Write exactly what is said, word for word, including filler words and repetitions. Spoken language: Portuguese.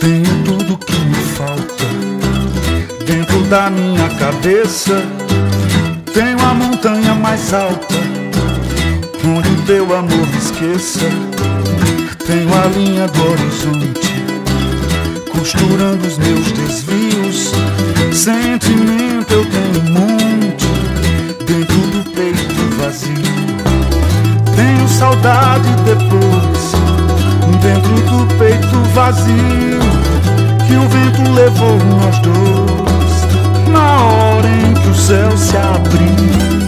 Tenho tudo que me falta dentro da minha cabeça. Tenho a montanha mais alta onde o teu amor me esqueça. Tenho a linha do horizonte costurando os meus desvios. Sentimento eu tenho um monte dentro do peito vazio. Tenho saudade depois dentro do peito vazio que o vento levou nós dois na hora em que o céu se abriu.